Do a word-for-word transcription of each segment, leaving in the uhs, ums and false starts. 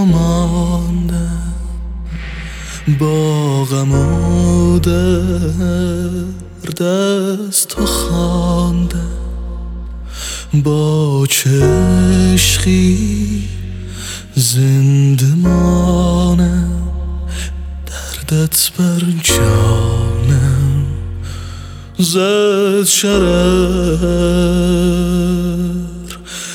ماندم، با غم و درد از تو خواندم، با چه عشقی زنده مانم، دردت بر جانم زد شرر،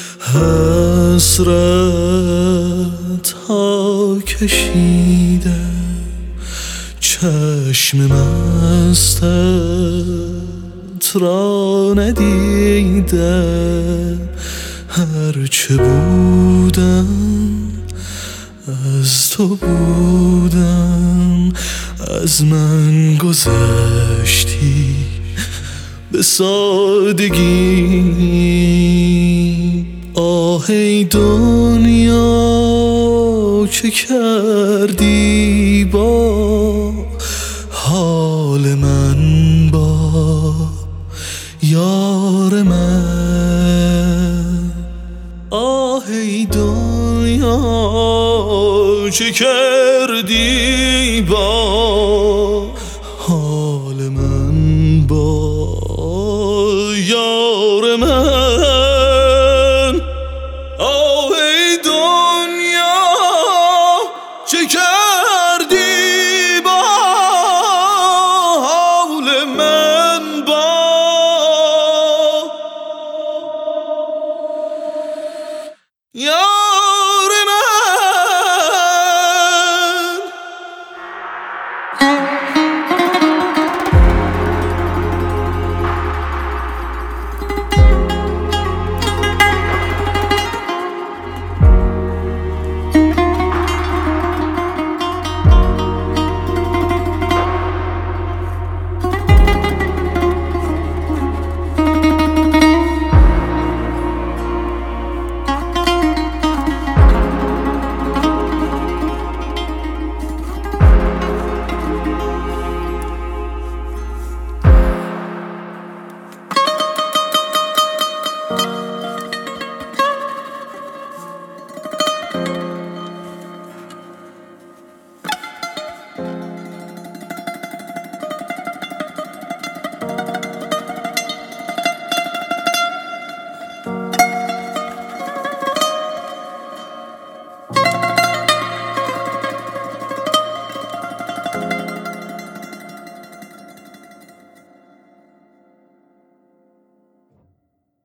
حسرت ها کشیدم، چشم مستت را ندیدم، هرچه بودم از تو بودم، از من گذشتی به سادگی. آه ای دنیا چه کردی با حال من، با یار من. آه ای دنیا چه کردی